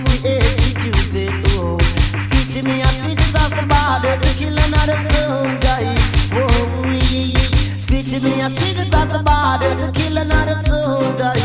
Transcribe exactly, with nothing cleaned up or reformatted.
be executed. Oh, Skitchy me a spit it off the border to kill another soldier. Oh, Skitchy me a spit it off the border to kill another soldier.